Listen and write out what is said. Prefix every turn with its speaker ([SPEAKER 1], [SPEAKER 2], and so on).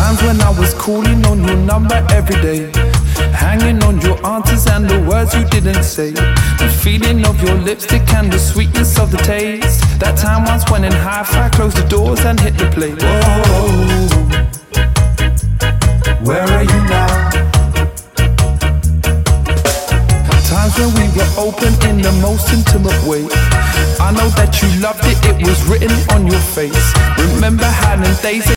[SPEAKER 1] Times when I was calling on your number every day, hanging on your answers and the words you didn't say. The feeling of your lipstick and the sweetness of the taste. That time once when in hi-fi, closed the doors and hit the play. Whoa, where are you now? Times when we were open in the most intimate way. I know that you loved it, it was written on your face. Remember having days